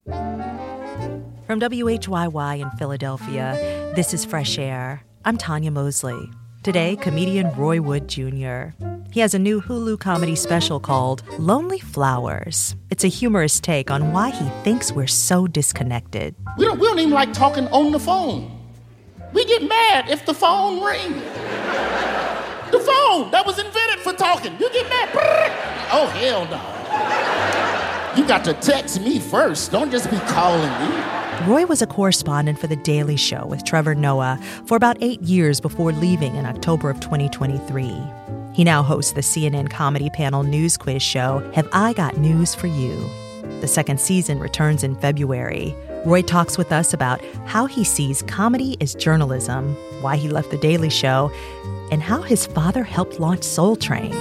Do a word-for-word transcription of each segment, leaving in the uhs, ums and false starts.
From W H Y Y in Philadelphia, this is Fresh Air. I'm Tanya Mosley. Today, comedian Roy Wood Junior He has a new Hulu comedy special called Lonely Flowers. It's a humorous take on why he thinks we're so disconnected. We don't, we don't even like talking on the phone. We get mad if the phone rings. The phone that was invented for talking. You get mad. Oh, hell no. You got to text me first. Don't just be calling me. Roy was a correspondent for The Daily Show with Trevor Noah for about eight years before leaving in October of twenty twenty-three. He now hosts the C N N comedy panel news quiz show, Have I Got News for You? The second season returns in February. Roy talks with us about how he sees comedy as journalism, why he left The Daily Show, and how his father helped launch Soul Train.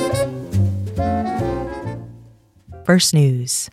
First News.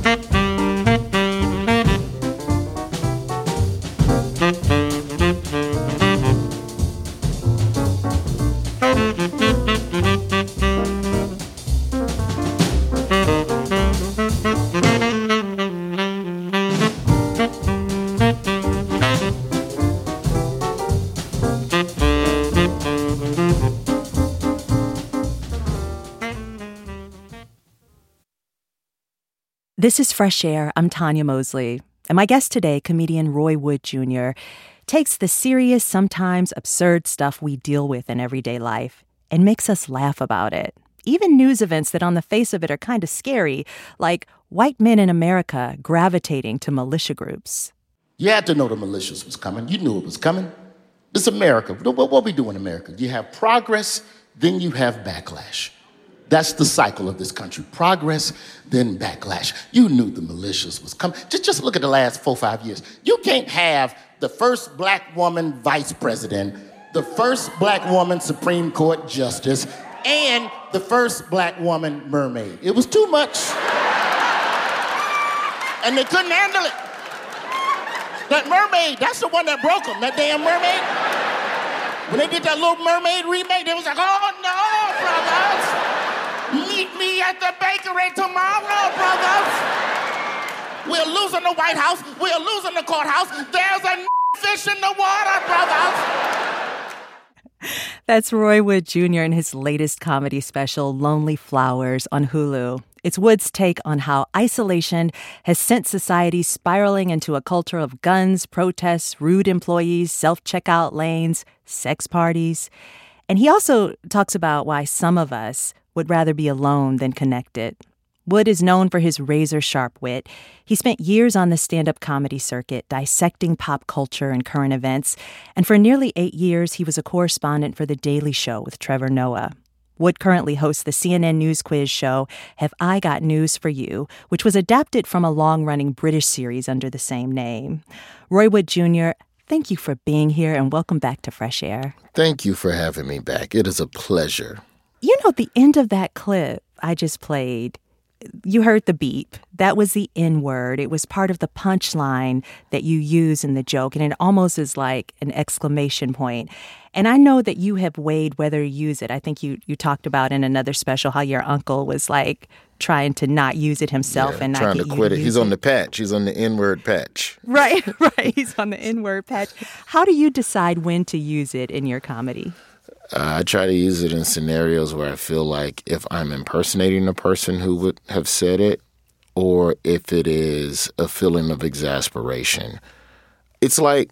This is Fresh Air. I'm Tanya Mosley. And my guest today, comedian Roy Wood Junior, takes the serious, sometimes absurd stuff we deal with in everyday life and makes us laugh about it. Even news events that on the face of it are kind of scary, like white men in America gravitating to militia groups. You had to know the militias was coming. You knew it was coming. It's America. What, what we do in America? You have progress, then you have backlash. That's the cycle of this country. Progress, then backlash. You knew the militias was coming. Just, just look at the last four, five years. You can't have the first black woman vice president, the first black woman Supreme Court justice, and the first black woman mermaid. It was too much. And they couldn't handle it. That mermaid, that's the one that broke them, that damn mermaid. When they did that Little Mermaid remake, they was like, oh no, brothers. Meet me at the bakery tomorrow, brothers. We're losing the White House. We're losing the courthouse. There's a fish in the water, brothers. That's Roy Wood Junior in his latest comedy special, Lonely Flowers, on Hulu. It's Wood's take on how isolation has sent society spiraling into a culture of guns, protests, rude employees, self-checkout lanes, sex parties. And he also talks about why some of us would rather be alone than connected. Wood is known for his razor-sharp wit. He spent years on the stand-up comedy circuit, dissecting pop culture and current events, and for nearly eight years, he was a correspondent for The Daily Show with Trevor Noah. Wood currently hosts the C N N News quiz show, Have I Got News for You?, which was adapted from a long-running British series under the same name. Roy Wood Junior, thank you for being here, and welcome back to Fresh Air. Thank you for having me back. It is a pleasure. You know, the end of that clip I just played, you heard the beep. That was the N-word. It was part of the punchline that you use in the joke, and it almost is like an exclamation point. And I know that you have weighed whether to use it. I think you, you talked about in another special how your uncle was like trying to not use it himself yeah, and not trying get to you quit to it. use He's it. on the patch. He's on the N-word patch. Right, right. He's on the N-word patch. How do you decide when to use it in your comedy? Uh, I try to use it in scenarios where I feel like if I'm impersonating a person who would have said it, or if it is a feeling of exasperation. It's like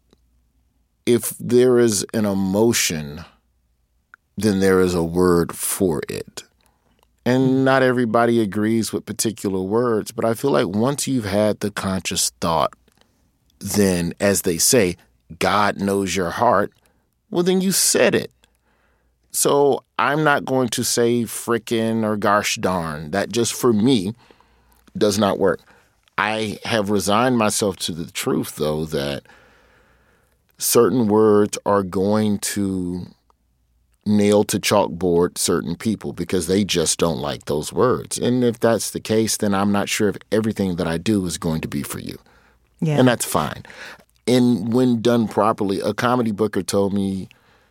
if there is an emotion, then there is a word for it. And not everybody agrees with particular words, but I feel like once you've had the conscious thought, then, as they say, God knows your heart, well, then you said it. So I'm not going to say frickin' or gosh darn. That just for me does not work. I have resigned myself to the truth, though, that certain words are going to nail to chalkboard certain people because they just don't like those words. And if that's the case, then I'm not sure if everything that I do is going to be for you. Yeah. And that's fine. And when done properly, a comedy booker told me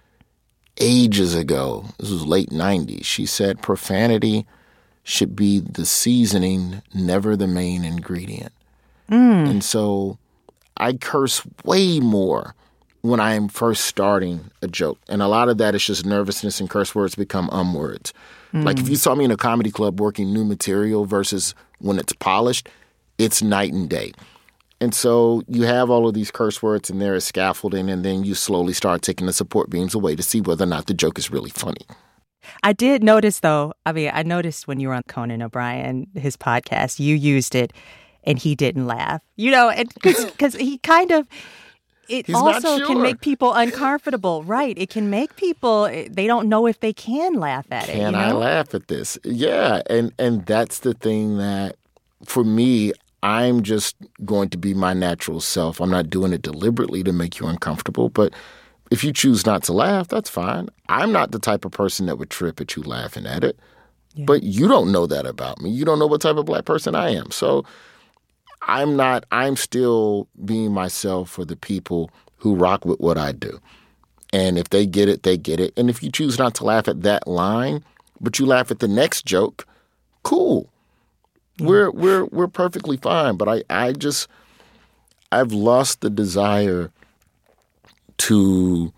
ages ago, this was late nineties, she said profanity should be the seasoning, never the main ingredient. Mm. And so I curse way more when I am first starting a joke. And a lot of that is just nervousness and curse words become um words. Mm. Like if you saw me in a comedy club working new material versus when it's polished, it's night and day. And so you have all of these curse words and there is scaffolding, and then you slowly start taking the support beams away to see whether or not the joke is really funny. I did notice, though, I mean, I noticed when you were on Conan O'Brien, his podcast, you used it and he didn't laugh. You know, because he kind of, it He's also sure. can make people uncomfortable. Right. It can make people, they don't know if they can laugh at can it. Can I you know? laugh at this? Yeah. And, and that's the thing that, for me, I'm just going to be my natural self. I'm not doing it deliberately to make you uncomfortable, but if you choose not to laugh, that's fine. I'm not the type of person that would trip at you laughing at it. Yeah. But you don't know that about me. You don't know what type of black person I am. So I'm not, I'm still being myself for the people who rock with what I do. And if they get it, they get it. And if you choose not to laugh at that line, but you laugh at the next joke, cool. Yeah. We're we're we're perfectly fine. But I, I just I've lost the desire to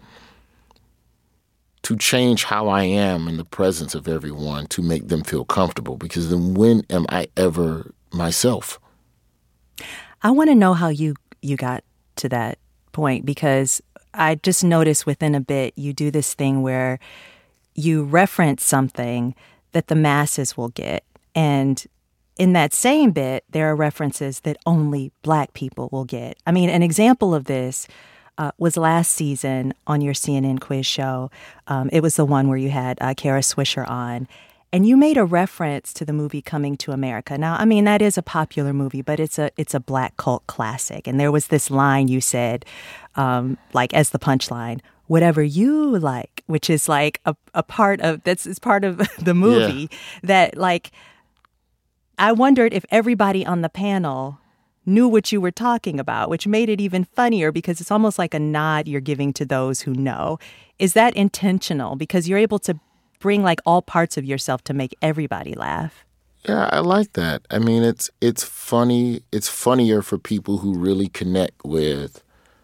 to change how I am in the presence of everyone to make them feel comfortable, because then when am I ever myself? I want to know how you you got to that point, because I just noticed within a bit you do this thing where you reference something that the masses will get. And in that same bit, there are references that only Black people will get. I mean, an example of this uh, was last season on your C N N quiz show. Um, it was the one where you had uh, Kara Swisher on. And you made a reference to the movie Coming to America. Now, I mean, that is a popular movie, but it's a it's a Black cult classic. And there was this line you said, um, like as the punchline, whatever you like, which is like a, a part of, that's is part of the movie. Yeah. That like, I wondered if everybody on the panel knew what you were talking about, which made it even funnier because it's almost like a nod you're giving to those who know. Is that intentional? Because you're able to bring like all parts of yourself to make everybody laugh. Yeah, I like that. I mean, it's it's funny. It's funnier for people who really connect with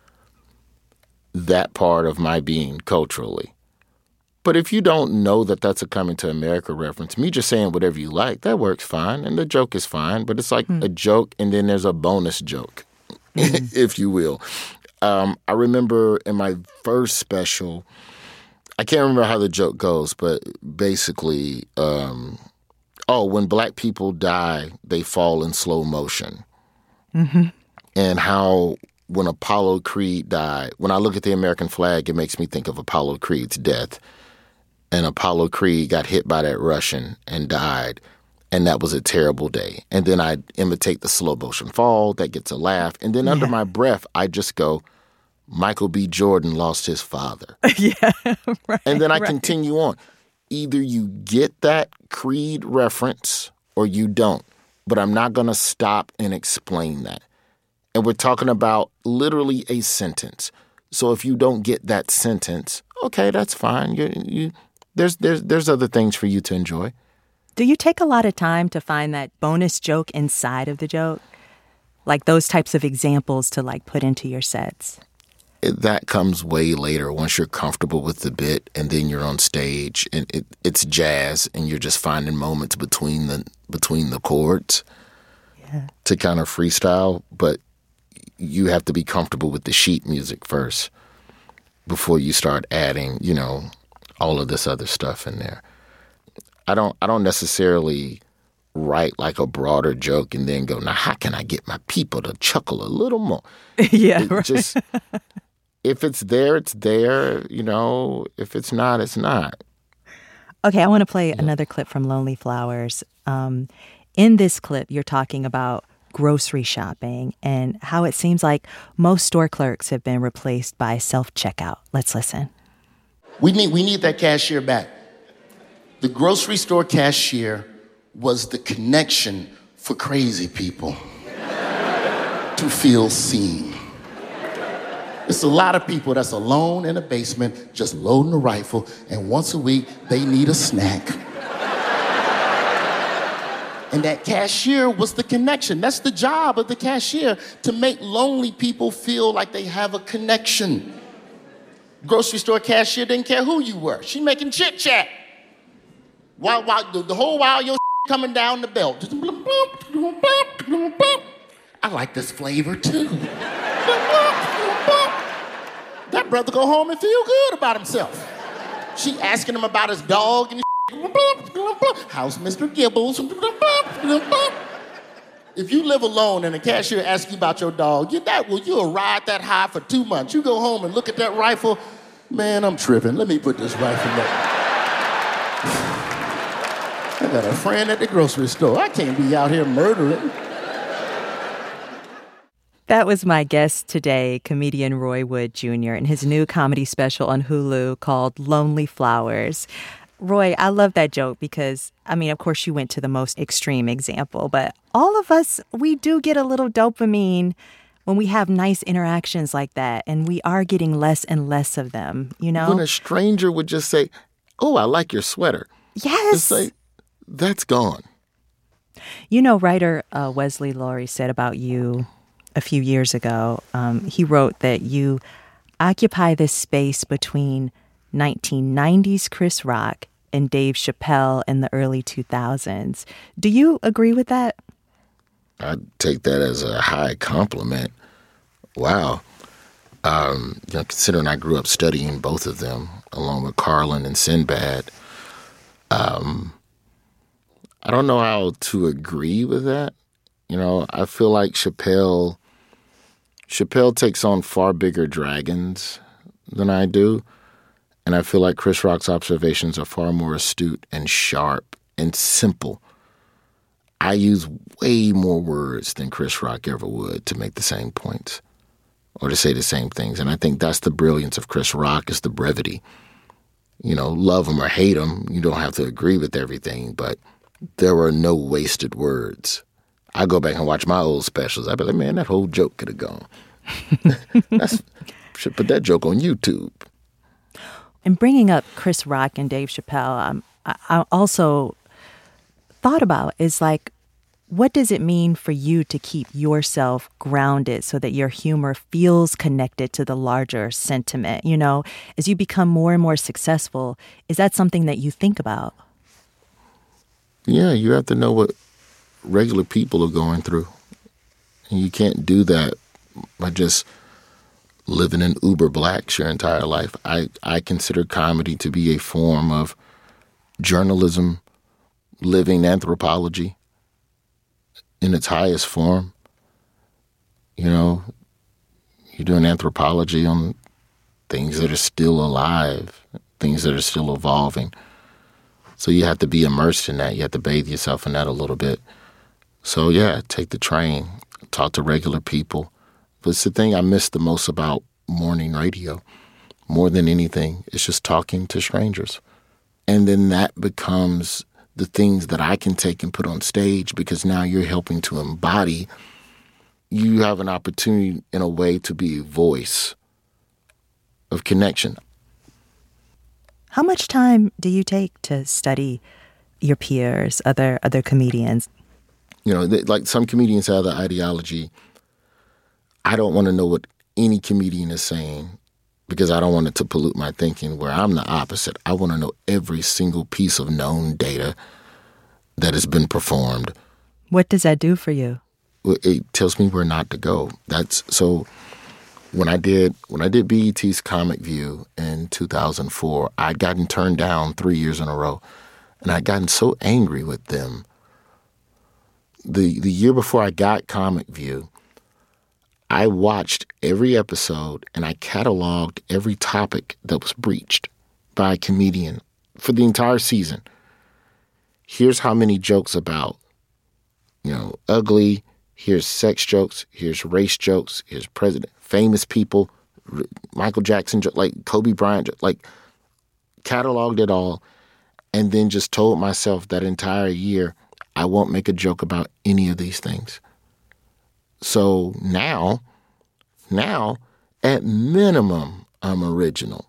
that part of my being culturally. But if you don't know that that's a Coming to America reference, me just saying whatever you like, that works fine. And the joke is fine. But it's like mm. a joke and then there's a bonus joke, mm. if you will. Um, I remember in my first special, I can't remember how the joke goes, but basically, um, oh, when Black people die, they fall in slow motion. Mm-hmm. And how when Apollo Creed died, when I look at the American flag, it makes me think of Apollo Creed's death. And Apollo Creed got hit by that Russian and died. And that was a terrible day. And then I imitate the slow motion fall. That gets a laugh. And then yeah. under my breath, I just go, Michael B. Jordan lost his father. yeah, right. And then I right. continue on. Either you get that Creed reference or you don't. But I'm not going to stop and explain that. And we're talking about literally a sentence. So if you don't get that sentence, okay, that's fine. You, you, there's there's there's other things for you to enjoy. Do you take a lot of time to find that bonus joke inside of the joke? Like those types of examples to like put into your sets? That comes way later once you're comfortable with the bit and then you're on stage and it, it's jazz and you're just finding moments between the between the chords yeah. to kind of freestyle. But you have to be comfortable with the sheet music first before you start adding, you know, all of this other stuff in there. I don't I don't necessarily write like a broader joke and then go, now how can I get my people to chuckle a little more? yeah, it right. Just if it's there, it's there. You know, if it's not, it's not. Okay, I want to play yeah. another clip from Lonely Flowers. Um, in this clip, you're talking about grocery shopping and how it seems like most store clerks have been replaced by self-checkout. Let's listen. We need we need that cashier back. The grocery store cashier was the connection for crazy people to feel seen. It's a lot of people that's alone in a basement just loading a rifle, and once a week they need a snack. And that cashier was the connection. That's the job of the cashier, to make lonely people feel like they have a connection. Grocery store cashier didn't care who you were. She making chit chat. While, while the, the whole while your coming down the belt. I like this flavor too. That brother go home and feel good about himself. She asking him about his dog and how's Mister Gibbles? If you live alone and a cashier asks you about your dog, you that will you'll ride that high for two months. You go home and look at that rifle. Man, I'm tripping. Let me put this rifle up. I got a friend at the grocery store. I can't be out here murdering. That was my guest today, comedian Roy Wood Junior in his new comedy special on Hulu called Lonely Flowers. Roy, I love that joke because, I mean, of course, you went to the most extreme example, but all of us, we do get a little dopamine when we have nice interactions like that, and we are getting less and less of them, you know? When a stranger would just say, oh, I like your sweater. Yes. It's like, that's gone. You know, writer uh, Wesley Laurie said about you a few years ago, um, he wrote that you occupy this space between nineteen nineties Chris Rock and Dave Chappelle in the early two thousands. Do you agree with that? I take that as a high compliment. Wow. Um, you know, considering I grew up studying both of them, along with Carlin and Sinbad, um, I don't know how to agree with that. You know, I feel like Chappelle, Chappelle takes on far bigger dragons than I do. And I feel like Chris Rock's observations are far more astute and sharp and simple. I use way more words than Chris Rock ever would to make the same points or to say the same things. And I think that's the brilliance of Chris Rock, is the brevity. You know, love him or hate him, you don't have to agree with everything, but there were no wasted words. I go back and watch my old specials. I'd be like, man, that whole joke could have gone. That's, should put that joke on YouTube. And bringing up Chris Rock and Dave Chappelle, um, I, I also thought about is like, what does it mean for you to keep yourself grounded so that your humor feels connected to the larger sentiment? You know, as you become more and more successful, is that something that you think about? Yeah, you have to know what regular people are going through. And you can't do that by just living in uber blacks your entire life. I, I consider comedy to be a form of journalism, living anthropology in its highest form. You know, you're doing anthropology on things that are still alive, things that are still evolving. So you have to be immersed in that. You have to bathe yourself in that a little bit. So yeah, take the train, talk to regular people. But it's the thing I miss the most about morning radio, more than anything. It's just talking to strangers. And then that becomes the things that I can take and put on stage, because now you're helping to embody. You have an opportunity in a way to be a voice of connection. How much time do you take to study your peers, other other comedians? You know, they, like some comedians have the ideology, I don't want to know what any comedian is saying because I don't want it to pollute my thinking, where I'm the opposite. I want to know every single piece of known data that has been performed. What does that do for you? It tells me where not to go. That's so when I did when I did B E T's Comic View in two thousand four, I'd gotten turned down three years in a row. And I'd gotten so angry with them. The the year before I got Comic View, I watched every episode and I cataloged every topic that was breached by a comedian for the entire season. Here's how many jokes about, you know, ugly. Here's sex jokes. Here's race jokes. Here's president, famous people, Michael Jackson, like Kobe Bryant, like cataloged it all, and then just told myself that entire year, I won't make a joke about any of these things. So now, now, at minimum, I'm original.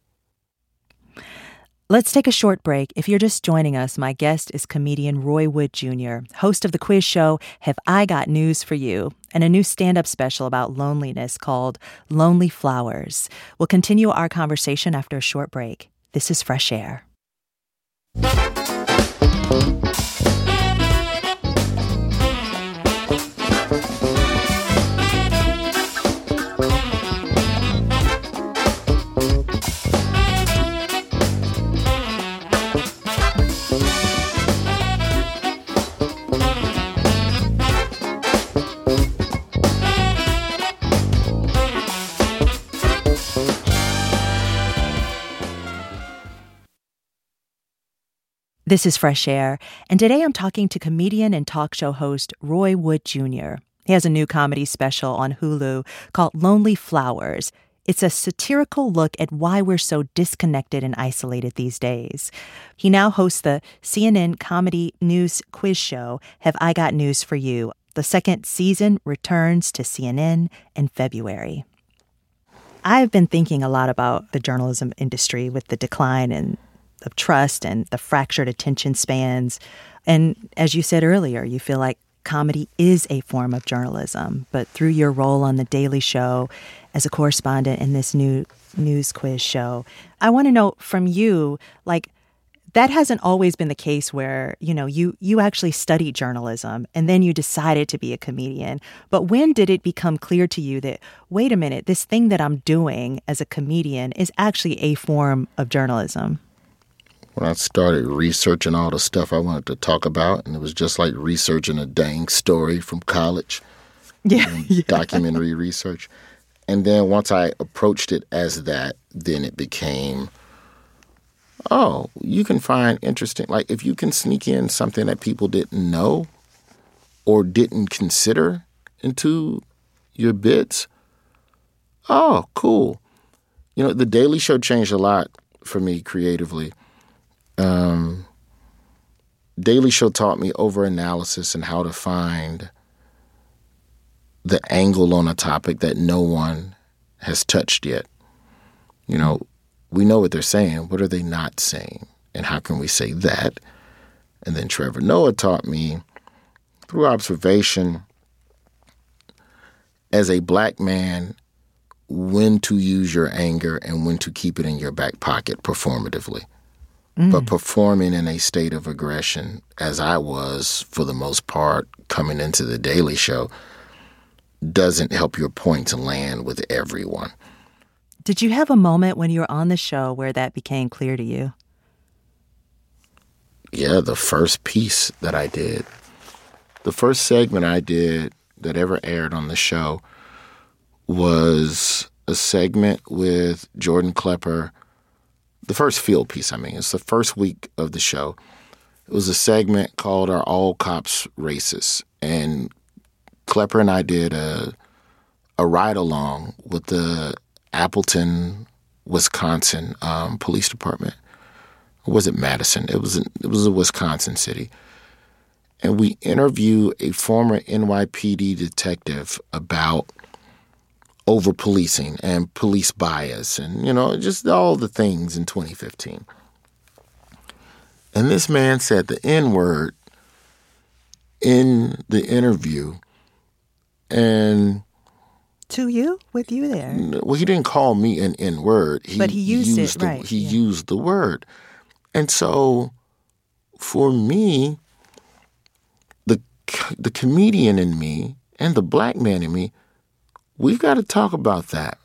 Let's take a short break. If you're just joining us, my guest is comedian Roy Wood Junior, host of the quiz show Have I Got News for You, and a new stand-up special about loneliness called Lonely Flowers. We'll continue our conversation after a short break. This is Fresh Air. This is Fresh Air, and today I'm talking to comedian and talk show host Roy Wood Junior He has a new comedy special on Hulu called Lonely Flowers. It's a satirical look at why we're so disconnected and isolated these days. He now hosts the C N N comedy news quiz show, Have I Got News for You? The second season returns to C N N in February. I've been thinking a lot about the journalism industry with the decline in, of trust and the fractured attention spans. And as you said earlier, you feel like comedy is a form of journalism. But through your role on The Daily Show as a correspondent in this new news quiz show, I want to know from you, like, that hasn't always been the case where, you know, you you actually studied journalism and then you decided to be a comedian. But when did it become clear to you that, wait a minute, this thing that I'm doing as a comedian is actually a form of journalism? When I started researching all the stuff I wanted to talk about, and it was just like researching a dang story from college. Yeah, yeah. Documentary research. And then once I approached it as that, then it became, oh, you can find interesting, like if you can sneak in something that people didn't know or didn't consider into your bits, oh, cool. You know, The Daily Show changed a lot for me creatively. Um, Daily Show taught me over-analysis and how to find the angle on a topic that no one has touched yet. You know, we know what they're saying. What are they not saying? And how can we say that? And then Trevor Noah taught me through observation as a black man when to use your anger and when to keep it in your back pocket performatively. Mm. But performing in a state of aggression, as I was for the most part coming into The Daily Show, doesn't help your point to land with everyone. Did you have a moment when you were on the show where that became clear to you? Yeah, the first piece that I did. The first segment I did that ever aired on the show was a segment with Jordan Klepper. The first field piece, I mean. It's the first week of the show. It was a segment called Are All Cops Racist? And Klepper and I did a, a ride-along with the Appleton, Wisconsin um, Police Department. Or was it Madison? It was, it was a Wisconsin city. And we interview a former N Y P D detective about over-policing and police bias and, you know, just all the things in twenty fifteen. And this man said the N-word in the interview. And to you, with you there. Well, he didn't call me an N-word. He but he used, used it, the, right. He yeah. used the word. And so for me, the the comedian in me and the black man in me, we've got to talk about that.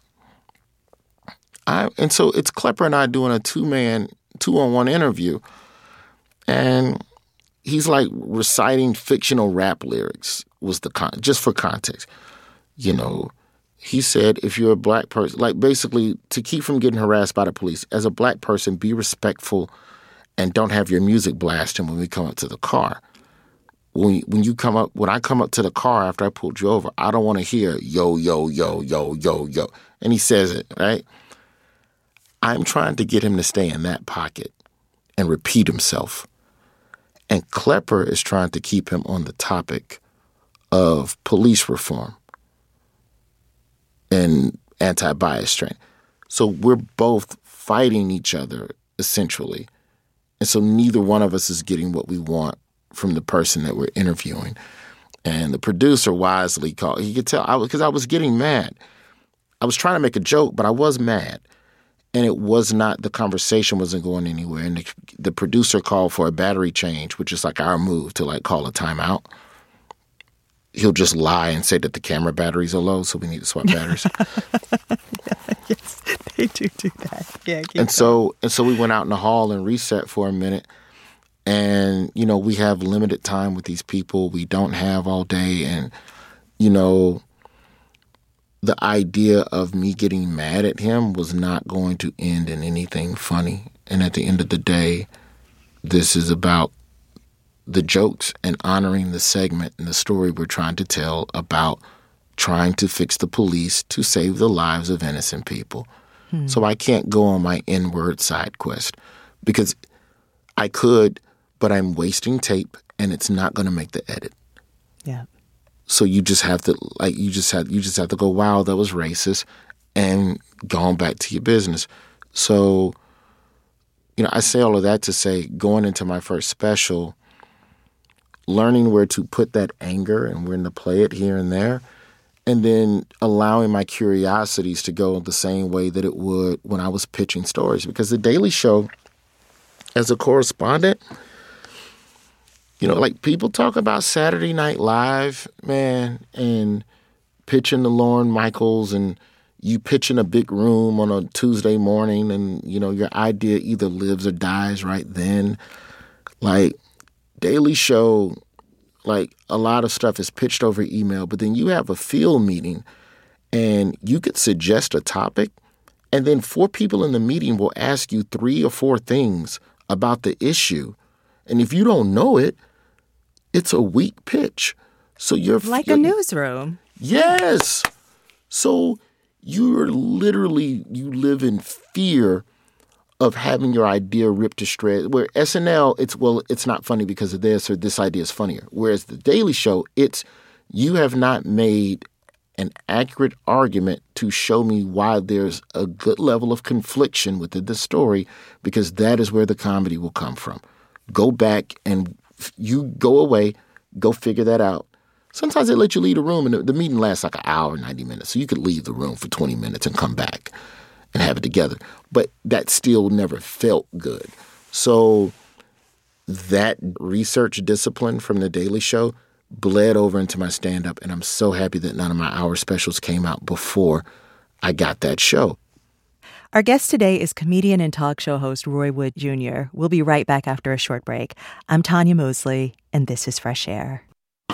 I And so it's Klepper and I doing a two-man, two-on-one interview. And he's like reciting fictional rap lyrics was the con- just for context. You know, he said, if you're a black person, like basically to keep from getting harassed by the police, as a black person, be respectful and don't have your music blasting when we come up to the car. When when you come up, when I come up to the car after I pulled you over, I don't want to hear yo, yo, yo, yo, yo, yo. And he says it, right? I'm trying to get him to stay in that pocket and repeat himself. And Klepper is trying to keep him on the topic of police reform and anti-bias training. So we're both fighting each other, essentially. And so neither one of us is getting what we want from the person that we're interviewing. And the producer wisely called. He could tell, because I, I was getting mad. I was trying to make a joke, but I was mad. And it was not, the conversation wasn't going anywhere. And the, the producer called for a battery change, which is like our move to like call a timeout. He'll just lie and say that the camera batteries are low, so we need to swap batteries. yeah, yes, they do do that. Yeah. And going. so and so we went out in the hall and reset for a minute. And, you know, we have limited time with these people. We don't have all day. And, you know, the idea of me getting mad at him was not going to end in anything funny. And at the end of the day, this is about the jokes and honoring the segment and the story we're trying to tell about trying to fix the police to save the lives of innocent people. Hmm. So I can't go on my inward side quest because I could, but I'm wasting tape and it's not going to make the edit. Yeah. So you just have to like you just have you just have to go, wow, that was racist, and go on back to your business. So, you know, I say all of that to say, going into my first special, learning where to put that anger and when to play it here and there, and then allowing my curiosities to go the same way that it would when I was pitching stories. Because The Daily Show, as a correspondent, you know, like people talk about Saturday Night Live, man, and pitching to Lorne Michaels, and you pitch in a big room on a Tuesday morning, and, you know, your idea either lives or dies right then. Like, Daily Show, like, a lot of stuff is pitched over email, but then you have a field meeting, and you could suggest a topic, and then four people in the meeting will ask you three or four things about the issue. And if you don't know it, it's a weak pitch. So you're like you're, a newsroom. Yes. So you're literally, you live in fear of having your idea ripped to shreds. Where S N L, it's, well, it's not funny because of this, or this idea is funnier. Whereas The Daily Show, it's, you have not made an accurate argument to show me why there's a good level of confliction within the story, because that is where the comedy will come from. Go back and you go away, go figure that out. Sometimes they let you leave the room, and the, the meeting lasts like an hour, ninety minutes. So you could leave the room for twenty minutes and come back and have it together. But that still never felt good. So that research discipline from The Daily Show bled over into my stand-up, and I'm so happy that none of my hour specials came out before I got that show. Our guest today is comedian and talk show host Roy Wood Junior We'll be right back after a short break. I'm Tanya Mosley, and this is Fresh Air.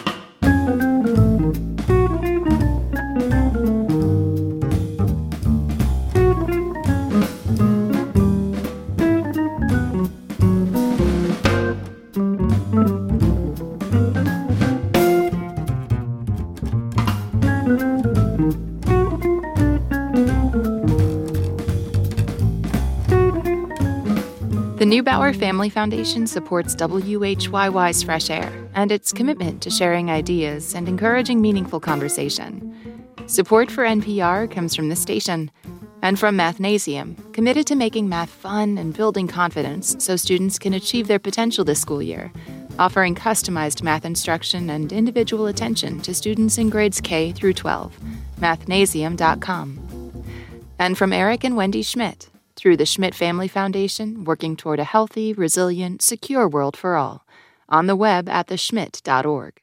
The Neubauer Family Foundation supports W H Y Y's Fresh Air and its commitment to sharing ideas and encouraging meaningful conversation. Support for N P R comes from the station and from Mathnasium, committed to making math fun and building confidence so students can achieve their potential this school year, offering customized math instruction and individual attention to students in grades K through twelve. mathnasium dot com. And from Eric and Wendy Schmidt, through the Schmidt Family Foundation, working toward a healthy, resilient, secure world for all. On the web at the schmidt dot org.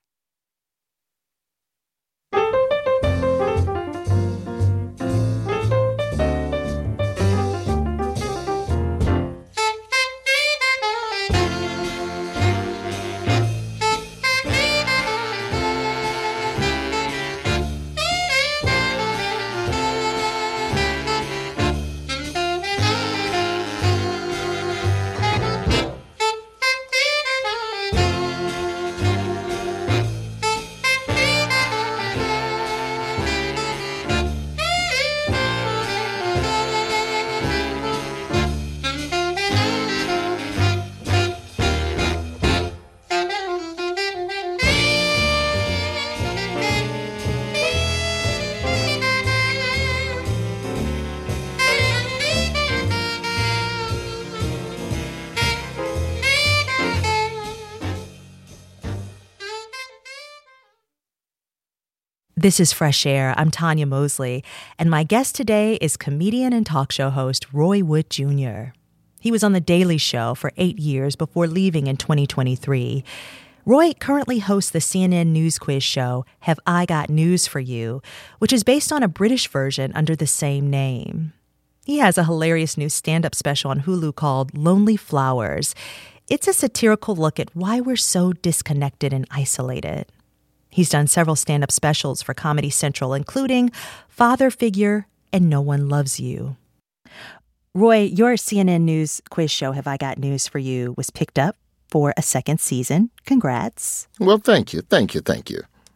This is Fresh Air. I'm Tanya Mosley, and my guest today is comedian and talk show host Roy Wood Junior He was on The Daily Show for eight years before leaving in twenty twenty-three. Roy currently hosts the C N N news quiz show, Have I Got News for You?, which is based on a British version under the same name. He has a hilarious new stand-up special on Hulu called Lonely Flowers. It's a satirical look at why we're so disconnected and isolated. He's done several stand-up specials for Comedy Central, including Father Figure and No One Loves You. Roy, your C N N News quiz show, Have I Got News for You?, was picked up for a second season. Congrats. Well, thank you. Thank you. Thank you.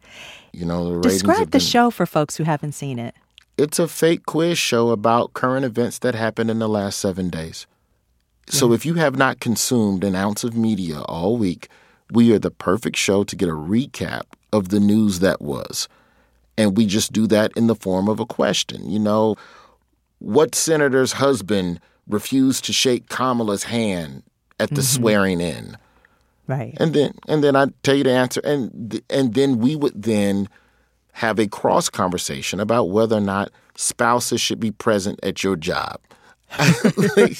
You know, the ratings Describe have the been, show for folks who haven't seen it. It's a fake quiz show about current events that happened in the last seven days. So Yeah. if you have not consumed an ounce of media all week, we are the perfect show to get a recap of the news that was. And we just do that in the form of a question. You know, what senator's husband refused to shake Kamala's hand at the Mm-hmm. swearing in? Right. And then and then I'd tell you the answer. And, th- and then we would then have a cross conversation about whether or not spouses should be present at your job. like,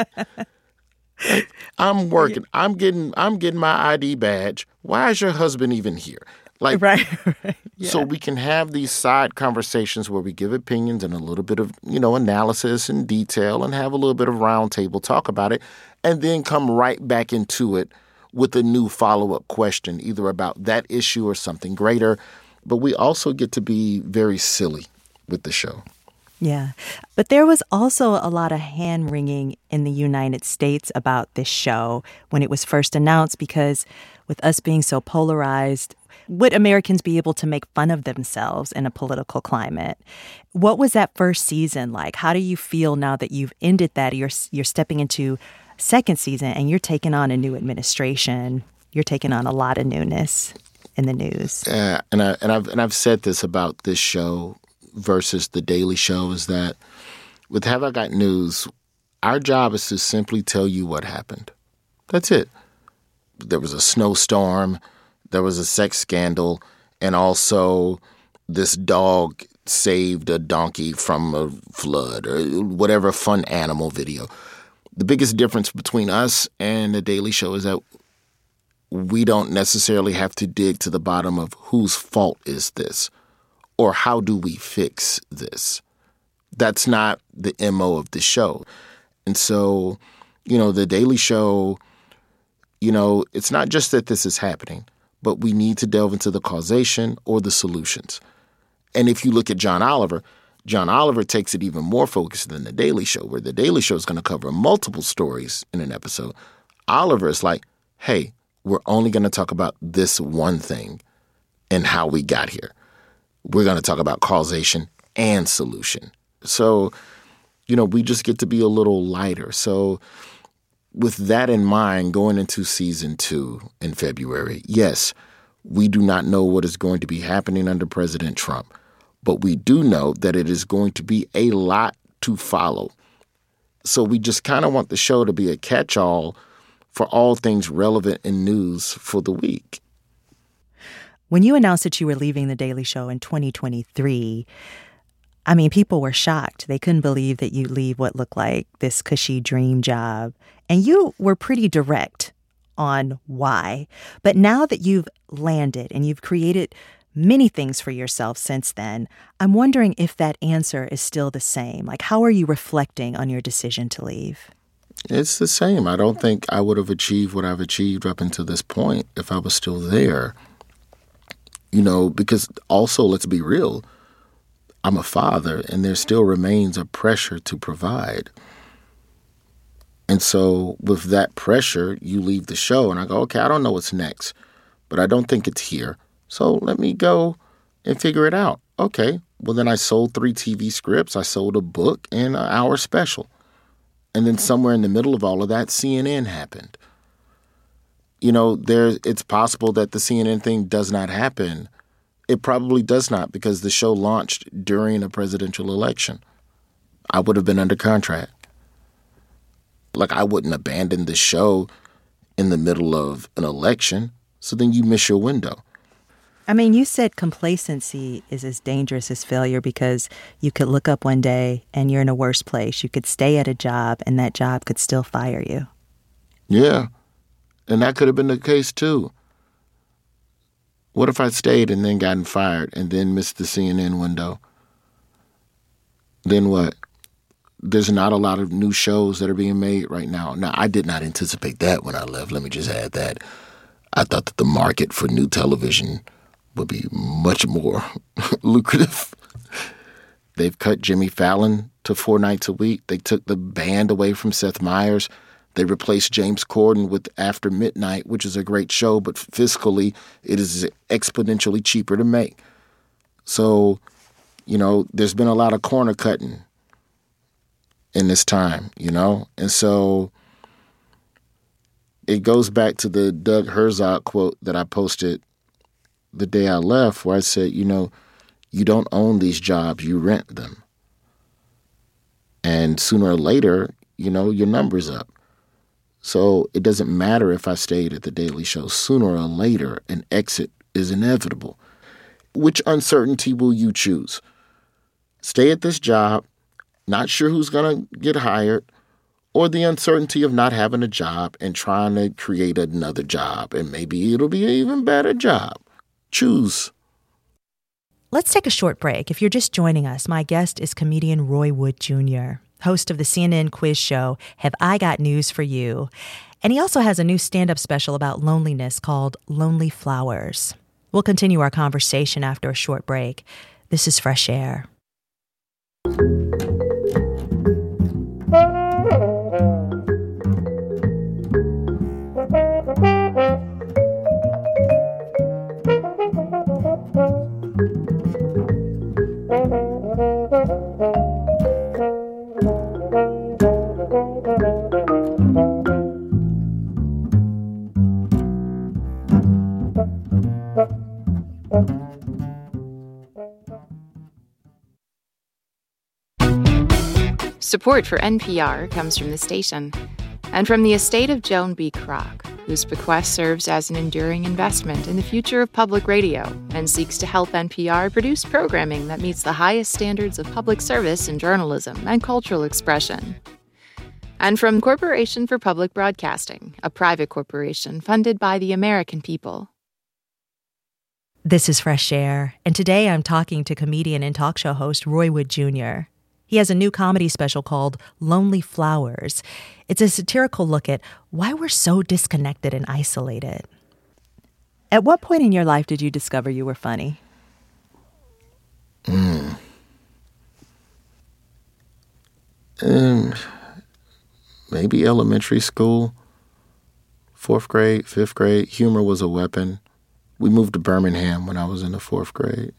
like, I'm working. I'm getting I'm getting my I D badge. Why is your husband even here? Like, Right. right. Yeah. so we can have these side conversations where we give opinions and a little bit of, you know, analysis and detail and have a little bit of roundtable talk about it, and then come right back into it with a new follow-up question, either about that issue or something greater. But we also get to be very silly with the show. Yeah. But there was also a lot of hand-wringing in the United States about this show when it was first announced, because with us being so polarized, would Americans be able to make fun of themselves in a political climate? What was that first season like? How do you feel now that you've ended that? You're you're stepping into second season and you're taking on a new administration. You're taking on a lot of newness in the news. Yeah, and I and I've and I've said this about this show versus The Daily Show, is that with Have I Got News, our job is to simply tell you what happened. That's it. There was a snowstorm, there was a sex scandal, and also this dog saved a donkey from a flood or whatever fun animal video. The biggest difference between us and The Daily Show is that we don't necessarily have to dig to the bottom of whose fault is this or how do we fix this. That's not the M O of the show. And so, you know, The Daily Show, you know, it's not just that this is happening, but we need to delve into the causation or the solutions. And if you look at John Oliver, John Oliver takes it even more focused than The Daily Show, where The Daily Show is going to cover multiple stories in an episode. Oliver is like, hey, we're only going to talk about this one thing and how we got here. We're going to talk about causation and solution. So, you know, we just get to be a little lighter. So with that in mind, going into season two in February, yes, we do not know what is going to be happening under President Trump, but we do know that it is going to be a lot to follow. So we just kind of want the show to be a catch-all for all things relevant in news for the week. When you announced that you were leaving The Daily Show in twenty twenty-three, I mean, people were shocked. They couldn't believe that you'd leave what looked like this cushy dream job. And you were pretty direct on why. But now that you've landed and you've created many things for yourself since then, I'm wondering if that answer is still the same. Like, how are you reflecting on your decision to leave? It's the same. I don't think I would have achieved what I've achieved up until this point if I was still there. You know, because also, let's be real, I'm a father and there still remains a pressure to provide. And so with that pressure, you leave the show and I go, okay, I don't know what's next, but I don't think it's here. So let me go and figure it out. Okay, well, then I sold three T V scripts. I sold a book and an hour special. And then somewhere in the middle of all of that, C N N happened. You know, there it's possible that the C N N thing does not happen. It probably does not, because the show launched during a presidential election. I would have been under contract. Like, I wouldn't abandon the show in the middle of an election. So then you miss your window. I mean, you said complacency is as dangerous as failure, because you could look up one day and you're in a worse place. You could stay at a job and that job could still fire you. Yeah. And that could have been the case too. What if I stayed and then gotten fired and then missed the C N N window? Then what? There's not a lot of new shows that are being made right now. Now, I did not anticipate that when I left. Let me just add that. I thought that the market for new television would be much more lucrative. They've cut Jimmy Fallon to four nights a week. They took the band away from Seth Meyers. They replaced James Corden with After Midnight, which is a great show, but fiscally, it is exponentially cheaper to make. So, you know, there's been a lot of corner cutting in this time, you know? And so it goes back to the Doug Herzog quote that I posted the day I left, where I said, you know, you don't own these jobs, you rent them. And sooner or later, you know, your number's up. So it doesn't matter if I stayed at The Daily Show. Sooner or later, an exit is inevitable. Which uncertainty will you choose? Stay at this job, not sure who's going to get hired, or the uncertainty of not having a job and trying to create another job, and maybe it'll be an even better job. Choose. Let's take a short break. If you're just joining us, my guest is comedian Roy Wood Junior, host of the C N N quiz show, Have I Got News for You? And he also has a new stand-up special about loneliness called Lonely Flowers. We'll continue our conversation after a short break. This is Fresh Air. Support for N P R comes from the station and from the estate of Joan B. Kroc, whose bequest serves as an enduring investment in the future of public radio and seeks to help N P R produce programming that meets the highest standards of public service in journalism and cultural expression. And from Corporation for Public Broadcasting, a private corporation funded by the American people. This is Fresh Air, and today I'm talking to comedian and talk show host Roy Wood Junior He has a new comedy special called Lonely Flowers. It's a satirical look at why we're so disconnected and isolated. At what point in your life did you discover you were funny? Mm. Um, maybe elementary school, fourth grade, fifth grade. Humor was a weapon. We moved to Birmingham when I was in the fourth grade.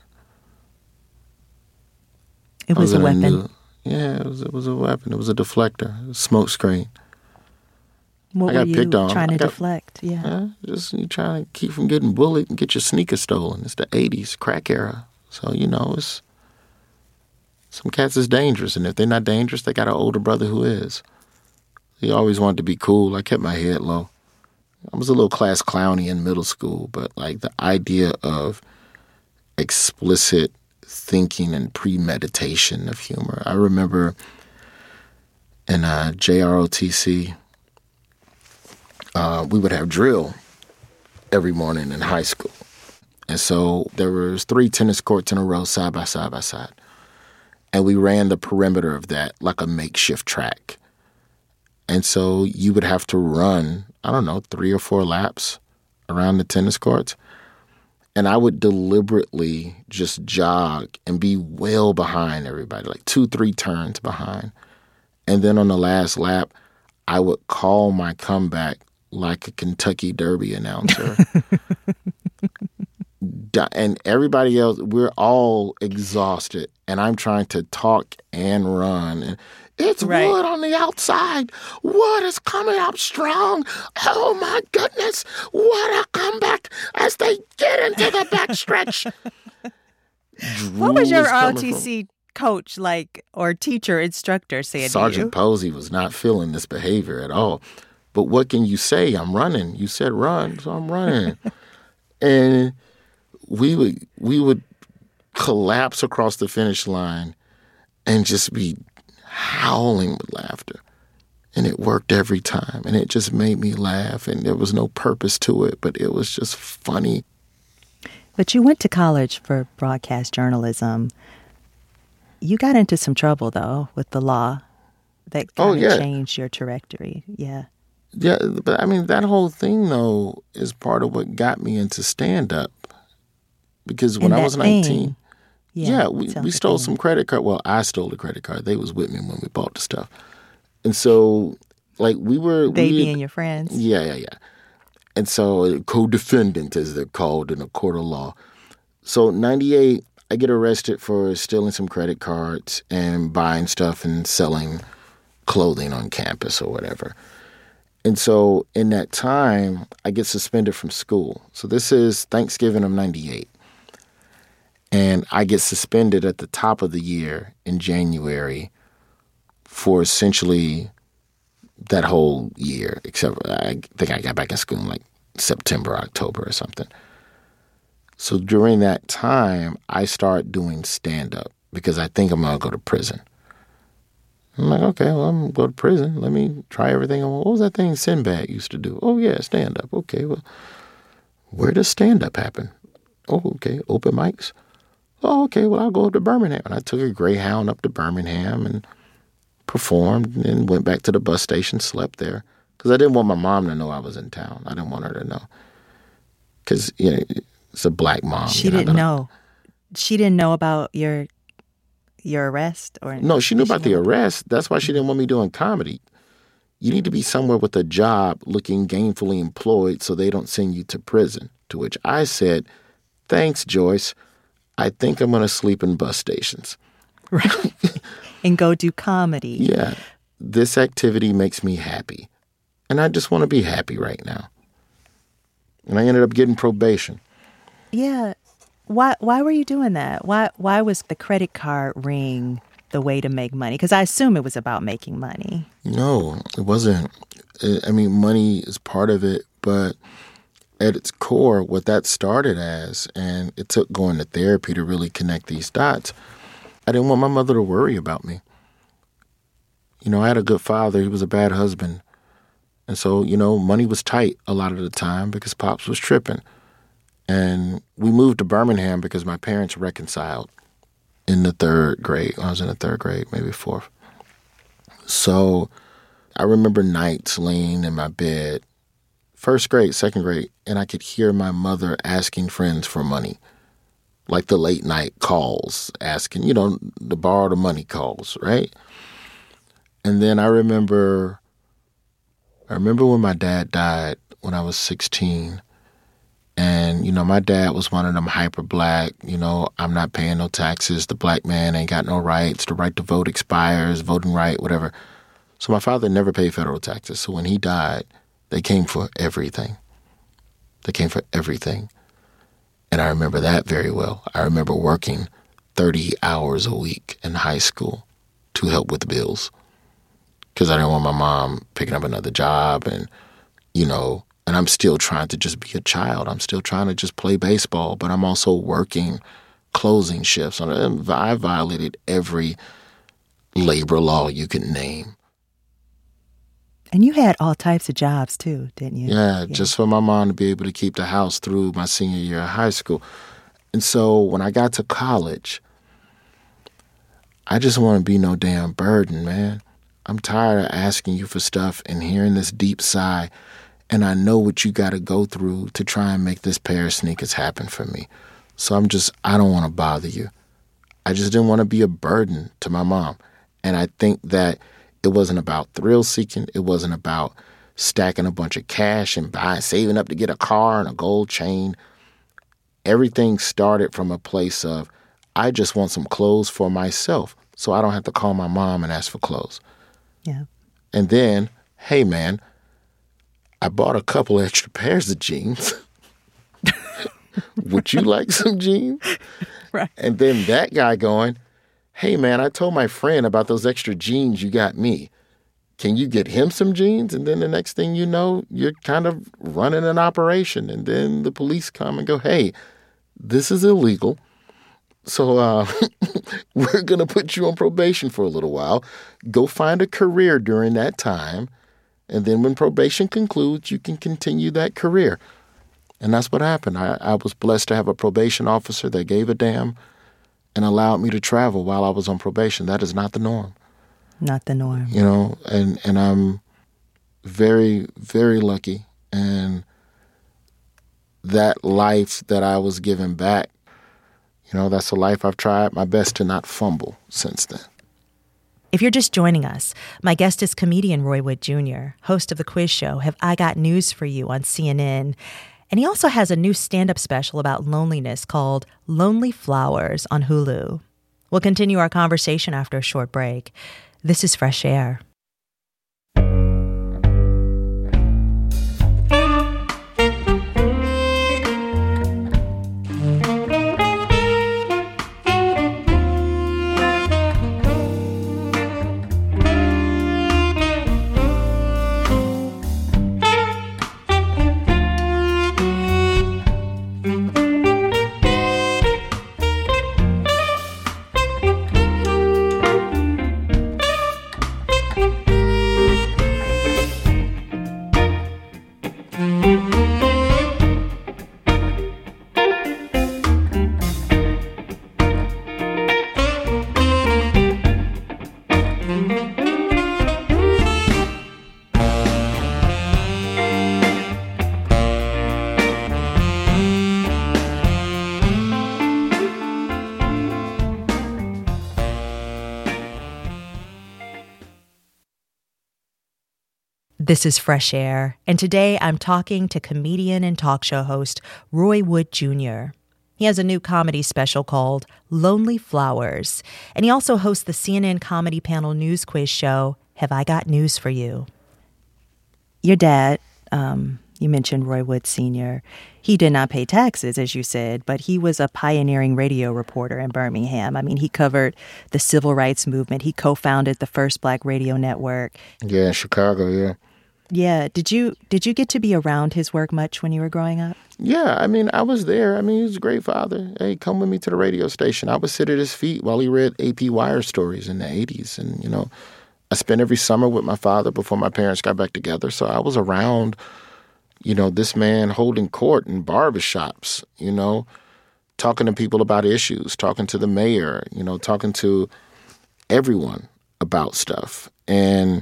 It was, was a weapon. A new, yeah, it was. It was a weapon. It was a deflector, a smoke screen. What I got were you picked on. trying to got, deflect? Yeah, uh, just you trying to keep from getting bullied and get your sneakers stolen. It's the eighties, crack era. So you know, it's some cats is dangerous, and if they're not dangerous, they got an older brother who is. He always wanted to be cool. I kept my head low. I was a little class clowny in middle school, but like the idea of explicit thinking and premeditation of humor. I remember in uh, J R O T C, uh, we would have drill every morning in high school. And so there was three tennis courts in a row, side by side by side. And we ran the perimeter of that like a makeshift track. And so you would have to run, I don't know, three or four laps around the tennis courts. And I would deliberately just jog and be well behind everybody, like two, three turns behind. And then on the last lap, I would call my comeback like a Kentucky Derby announcer. And everybody else, we're all exhausted. And I'm trying to talk and run. And it's right. Wood on the outside. Wood is coming up strong. Oh, my goodness. What a comeback as they get into the backstretch. What was your R O T C coach like or teacher, instructor saying Sergeant to you? Posey was not feeling this behavior at all. But what can you say? I'm running. You said run, so I'm running. And we would we would collapse across the finish line and just be howling with laughter. And it worked every time. And it just made me laugh. And there was no purpose to it, but it was just funny. But you went to college for broadcast journalism. You got into some trouble, though, with the law that kind oh, of yeah. changed your trajectory. Yeah. Yeah, but I mean, that whole thing, though, is part of what got me into stand-up. Because when I was nineteen... Thing. Yeah, yeah, we, we stole some credit card. Well, I stole the credit card. They was with me when we bought the stuff. And so, like, we were... They we, being your friends? Yeah, yeah, yeah. And so, co-defendant, as they're called in a court of law. So, ninety-eight, I get arrested for stealing some credit cards and buying stuff and selling clothing on campus or whatever. And so in that time, I get suspended from school. So this is Thanksgiving of ninety-eight. And I get suspended at the top of the year in January for essentially that whole year, except I think I got back in school in like September, October or something. So during that time, I start doing stand-up because I think I'm going to go to prison. I'm like, okay, well, I'm going to go to prison. Let me try everything. What was that thing Sinbad used to do? Oh, yeah, stand-up. Okay, well, where does stand-up happen? Oh, okay, open mics. Oh, okay, well, I'll go up to Birmingham. And I took a Greyhound up to Birmingham and performed and then went back to the bus station, slept there. Because I didn't want my mom to know I was in town. I didn't want her to know. Because, you know, it's a black mom. She you know, didn't know. She didn't know about your your arrest? Or No, she knew about she the arrest. That's why she didn't want me doing comedy. You need to be somewhere with a job looking gainfully employed so they don't send you to prison. To which I said, thanks, Joyce. I think I'm going to sleep in bus stations. Right. And go do comedy. Yeah. This activity makes me happy. And I just want to be happy right now. And I ended up getting probation. Yeah. Why why were you doing that? Why why was the credit card ring the way to make money? Because I assume it was about making money. No, it wasn't. I mean, money is part of it, but at its core, what that started as, and it took going to therapy to really connect these dots, I didn't want my mother to worry about me. You know, I had a good father. He was a bad husband. And so, you know, money was tight a lot of the time because Pops was tripping. And we moved to Birmingham because my parents reconciled in the third grade. I was in the third grade, maybe fourth. So I remember nights laying in my bed, first grade, second grade, and I could hear my mother asking friends for money, like the late night calls, asking, you know, to borrow the money calls, right? And then I remember, I remember when my dad died when I was sixteen. And, you know, my dad was one of them hyper black, you know, I'm not paying no taxes. The black man ain't got no rights. The right to vote expires, voting right, whatever. So my father never paid federal taxes. So when he died, they came for everything. They came for everything. And I remember that very well. I remember working thirty hours a week in high school to help with the bills because I didn't want my mom picking up another job and, you know, and I'm still trying to just be a child. I'm still trying to just play baseball, but I'm also working closing shifts. I violated every labor law you can name. And you had all types of jobs too, didn't you? Yeah, yeah, just for my mom to be able to keep the house through my senior year of high school. And so when I got to college, I just want to be no damn burden, man. I'm tired of asking you for stuff and hearing this deep sigh. And I know what you got to go through to try and make this pair of sneakers happen for me. So I'm just, I don't want to bother you. I just didn't want to be a burden to my mom. And I think that it wasn't about thrill seeking. It wasn't about stacking a bunch of cash and buying, saving up to get a car and a gold chain. Everything started from a place of, I just want some clothes for myself so I don't have to call my mom and ask for clothes. Yeah. And then, hey, man, I bought a couple extra pairs of jeans. Would you like some jeans? Right. And then that guy going, hey, man, I told my friend about those extra jeans you got me. Can you get him some jeans? And then the next thing you know, you're kind of running an operation. And then the police come and go, hey, this is illegal. So uh, we're going to put you on probation for a little while. Go find a career during that time. And then when probation concludes, you can continue that career. And that's what happened. I, I was blessed to have a probation officer that gave a damn and allowed me to travel while I was on probation. That is not the norm. Not the norm. You know, and, and I'm very, very lucky. And that life that I was given back, you know, that's a life I've tried my best to not fumble since then. If you're just joining us, my guest is comedian Roy Wood Junior, host of the quiz show, Have I Got News for You on C N N. And he also has a new stand-up special about loneliness called Lonely Flowers on Hulu. We'll continue our conversation after a short break. This is Fresh Air. This is Fresh Air, and today I'm talking to comedian and talk show host Roy Wood Junior He has a new comedy special called Lonely Flowers, and he also hosts the C N N comedy panel news quiz show, Have I Got News for You? Your dad, um, you mentioned Roy Wood Senior He did not pay taxes, as you said, but he was a pioneering radio reporter in Birmingham. I mean, he covered the civil rights movement. He co-founded the first Black radio network. Yeah, in Chicago, yeah. Yeah. Did you did you get to be around his work much when you were growing up? Yeah, I mean, I was there. I mean, he was a great father. Hey, come with me to the radio station. I would sit at his feet while he read A P Wire stories in the eighties. And, you know, I spent every summer with my father before my parents got back together. So I was around, you know, this man holding court in barbershops, you know, talking to people about issues, talking to the mayor, you know, talking to everyone about stuff. And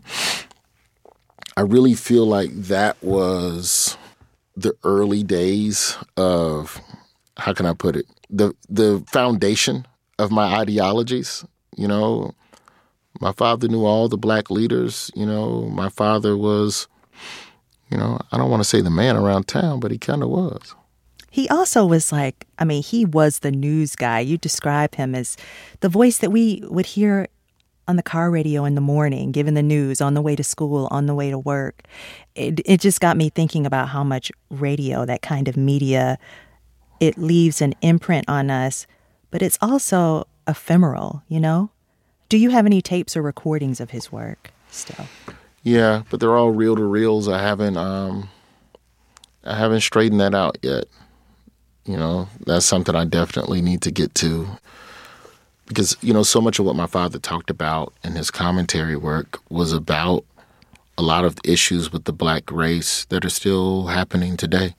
I really feel like that was the early days of, how can I put it, the the foundation of my ideologies. You know, my father knew all the Black leaders. You know, my father was, you know, I don't want to say the man around town, but he kind of was. He also was like, I mean, he was the news guy. You describe him as the voice that we would hear on the car radio in the morning, giving the news on the way to school, on the way to work. It, it just got me thinking about how much radio, that kind of media, it leaves an imprint on us, but it's also ephemeral, you know? Do you have any tapes or recordings of his work still? Yeah, but they're all reel to reels. I haven't, um, I haven't straightened that out yet. You know, that's something I definitely need to get to. Because, you know, so much of what my father talked about in his commentary work was about a lot of issues with the Black race that are still happening today.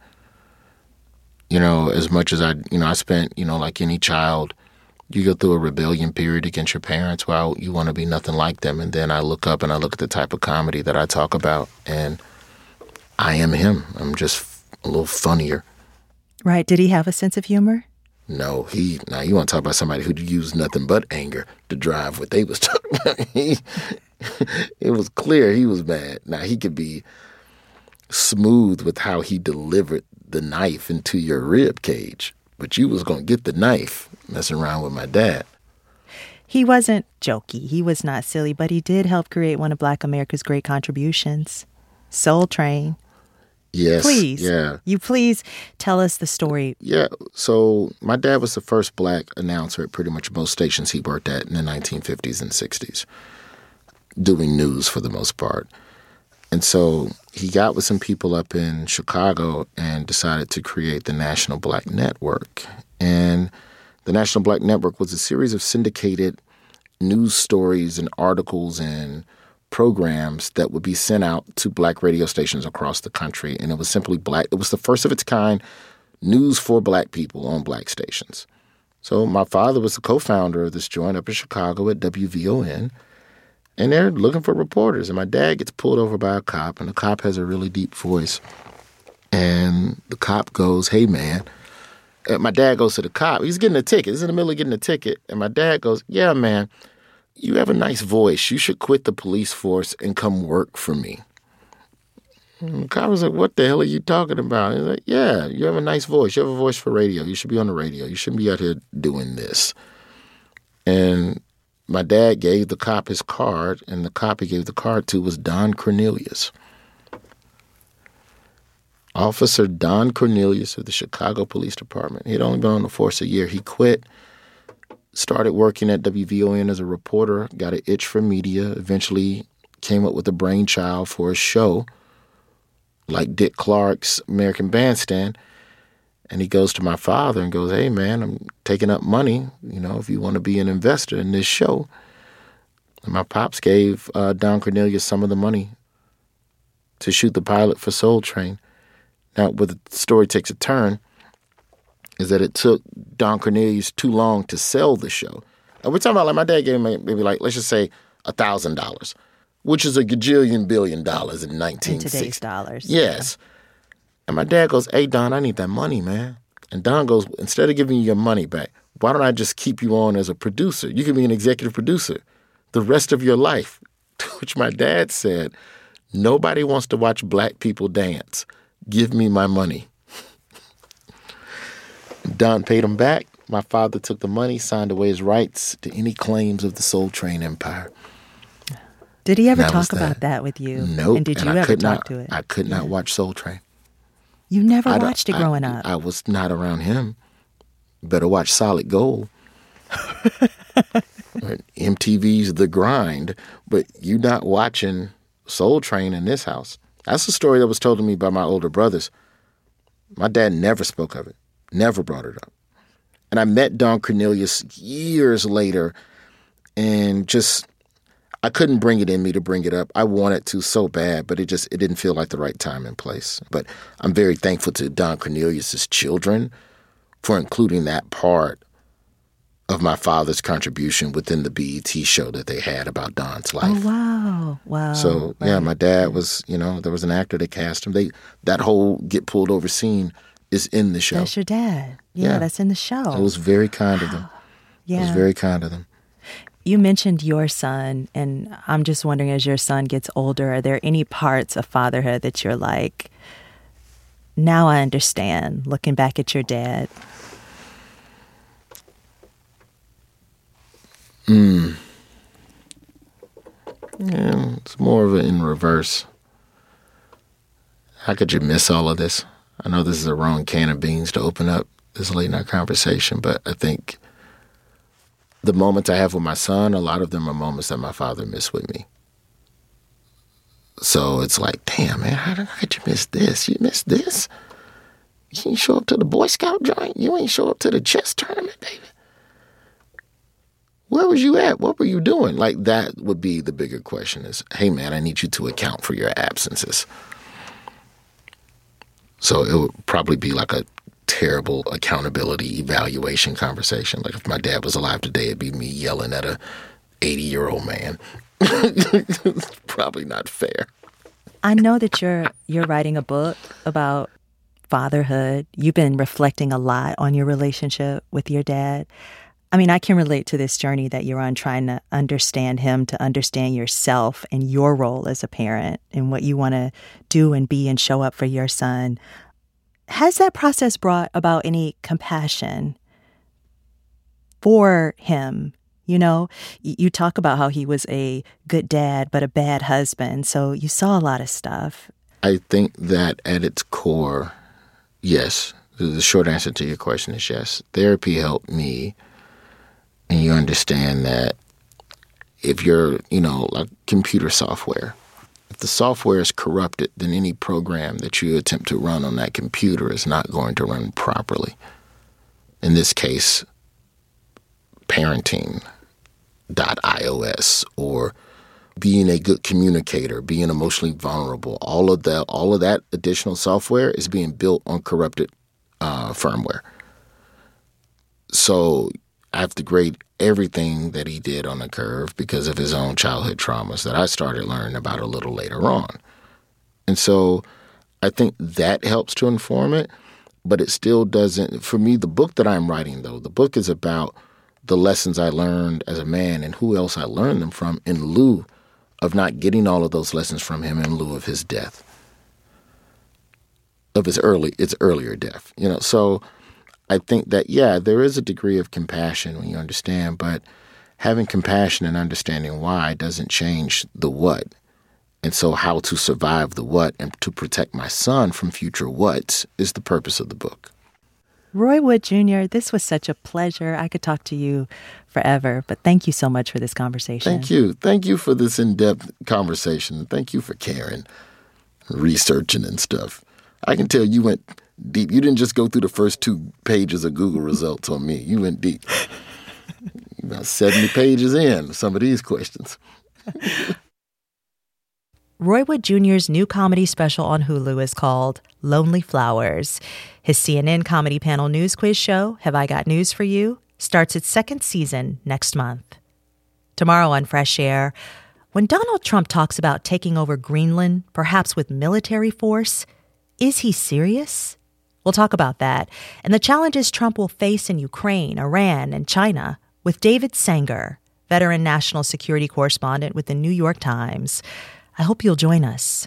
You know, as much as I, you know, I spent, you know, like any child, you go through a rebellion period against your parents. Well, you want to be nothing like them. And then I look up and I look at the type of comedy that I talk about, and I am him. I'm just a little funnier. Right. Did he have a sense of humor? No, he, now you want to talk about somebody who used nothing but anger to drive what they was talking about. He, it was clear he was mad. Now, he could be smooth with how he delivered the knife into your rib cage, but you was going to get the knife messing around with my dad. He wasn't jokey. He was not silly, but he did help create one of Black America's great contributions, Soul Train. Yes. Please. Yeah. You please tell us the story. Yeah. So my dad was the first Black announcer at pretty much most stations he worked at in the nineteen fifties and sixties, doing news for the most part. And so he got with some people up in Chicago and decided to create the National Black Network. And the National Black Network was a series of syndicated news stories and articles and programs that would be sent out to Black radio stations across the country. And it was simply Black. It was the first of its kind news for Black people on Black stations. So my father was the co-founder of this joint up in Chicago at W V O N. And they're looking for reporters. And my dad gets pulled over by a cop, and the cop has a really deep voice. And the cop goes, "Hey, man." And my dad goes to the cop. He's getting a ticket. He's in the middle of getting a ticket. And my dad goes, "Yeah, man, you have a nice voice. You should quit the police force and come work for me." And Kai was like, what the hell are you talking about? He's like, yeah, you have a nice voice. You have a voice for radio. You should be on the radio. You shouldn't be out here doing this. And my dad gave the cop his card, and the cop he gave the card to was Don Cornelius. Officer Don Cornelius of the Chicago Police Department. He had only been on the force a year. He quit, started working at W V O N as a reporter, got an itch for media, eventually came up with a brainchild for a show like Dick Clark's American Bandstand. And he goes to my father and goes, hey, man, I'm taking up money, you know, if you want to be an investor in this show. And my pops gave uh, Don Cornelius some of the money to shoot the pilot for Soul Train. Now, where the story takes a turn is that it took Don Cornelius too long to sell the show. And we're talking about, like, my dad gave me maybe, like, let's just say one thousand dollars, which is a gajillion billion dollars in nineteen sixty. In today's dollars. Yes. Yeah. And my dad goes, hey, Don, I need that money, man. And Don goes, instead of giving you your money back, why don't I just keep you on as a producer? You can be an executive producer the rest of your life. To which my dad said, nobody wants to watch black people dance. Give me my money. Don paid him back. My father took the money, signed away his rights to any claims of the Soul Train empire. Did he ever talk that. about that with you? Nope. And did you and ever talk not, to it? I could not yeah. watch Soul Train. You never I watched it growing I, up? I was not around him. Better watch Solid Gold. M T V's The Grind. But you not watching Soul Train in this house. That's a story that was told to me by my older brothers. My dad never spoke of it. Never brought it up. And I met Don Cornelius years later and just... I couldn't bring it in me to bring it up. I wanted to so bad, but it just it didn't feel like the right time and place. But I'm very thankful to Don Cornelius's children for including that part of my father's contribution within the B E T show that they had about Don's life. Oh, wow. Wow. So, right. yeah, my dad was, you know, there was an actor that cast him. They That whole get pulled over scene is in the show. That's your dad. Yeah, yeah. That's in the show. It was very kind of them. Yeah. It was very kind of them. You mentioned your son, and I'm just wondering, as your son gets older, are there any parts of fatherhood that you're like, now I understand, looking back at your dad? Mm. Yeah, it's more of it in reverse. How could you miss all of this? I know this is the wrong can of beans to open up this late night conversation, but I think the moments I have with my son, a lot of them are moments that my father missed with me. So it's like, damn, man, how did, how did you miss this? You missed this? You ain't show up to the Boy Scout joint? You ain't show up to the chess tournament, baby? Where was you at? What were you doing? Like, that would be the bigger question is, hey, man, I need you to account for your absences. So it would probably be like a terrible accountability evaluation conversation. Like if my dad was alive today, it'd be me yelling at a eighty-year-old man. It's probably not fair. I know that you're you're writing a book about fatherhood. You've been reflecting a lot on your relationship with your dad. I mean, I can relate to this journey that you're on, trying to understand him, to understand yourself and your role as a parent and what you want to do and be and show up for your son. Has that process brought about any compassion for him? You know, you talk about how he was a good dad, but a bad husband. So you saw a lot of stuff. I think that at its core, yes. The short answer to your question is yes. Therapy helped me. And you understand that if you're, you know, like computer software, if the software is corrupted, then any program that you attempt to run on that computer is not going to run properly. In this case, parenting dot iOS or being a good communicator, being emotionally vulnerable, all of that, all of that additional software is being built on corrupted uh, firmware. So I have to grade everything that he did on the curve because of his own childhood traumas that I started learning about a little later on. And so I think that helps to inform it, but it still doesn't. For me, the book that I'm writing, though, the book is about the lessons I learned as a man and who else I learned them from in lieu of not getting all of those lessons from him in lieu of his death. of his early its earlier death. You know, so I think that, yeah, there is a degree of compassion when you understand, but having compassion and understanding why doesn't change the what. And so how to survive the what and to protect my son from future whats is the purpose of the book. Roy Wood Junior, this was such a pleasure. I could talk to you forever, but thank you so much for this conversation. Thank you. Thank you for this in-depth conversation. Thank you for caring, researching and stuff. I can tell you went deep. You didn't just go through the first two pages of Google results on me. You went deep. About seventy pages in, some of these questions. Roy Wood Junior's new comedy special on Hulu is called Lonely Flowers. His C N N Comedy Panel News Quiz show, Have I Got News for You?, starts its second season next month. Tomorrow on Fresh Air, when Donald Trump talks about taking over Greenland, perhaps with military force, is he serious? We'll talk about that and the challenges Trump will face in Ukraine, Iran, and China with David Sanger, veteran national security correspondent with the New York Times. I hope you'll join us.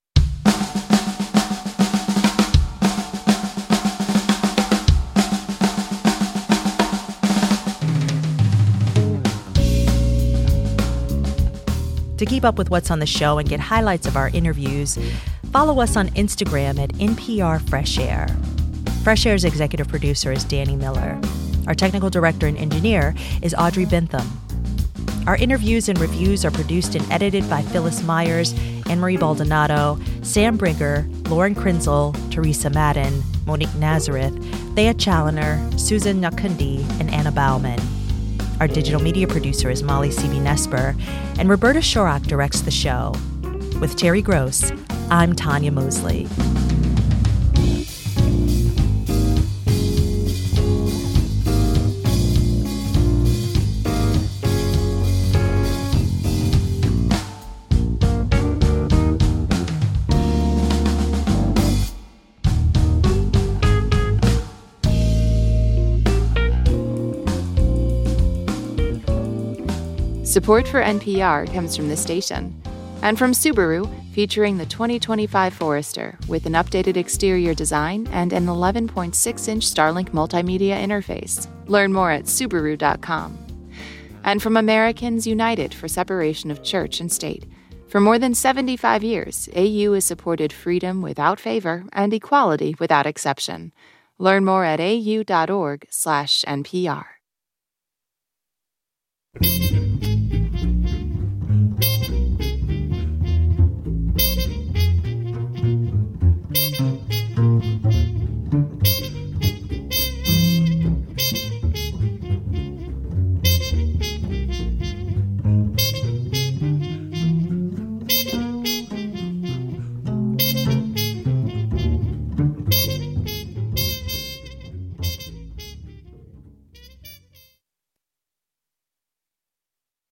To keep up with what's on the show and get highlights of our interviews, follow us on Instagram at N P R Fresh Air. Fresh Air's executive producer is Danny Miller. Our technical director and engineer is Audrey Bentham. Our interviews and reviews are produced and edited by Phyllis Myers, Anne-Marie Baldonado, Sam Brinker, Lauren Krinzel, Teresa Madden, Monique Nazareth, Thea Challoner, Susan Nakundi, and Anna Bauman. Our digital media producer is Molly Seavey-Nesper, and Roberta Shorak directs the show. With Terry Gross, I'm Tanya Mosley. Support for N P R comes from this station and from Subaru, featuring the twenty twenty-five Forester with an updated exterior design and an eleven point six inch Starlink multimedia interface. Learn more at Subaru dot com. And from Americans United for Separation of Church and State. For more than seventy-five years, A U has supported freedom without favor and equality without exception. Learn more at A U dot org slash N P R.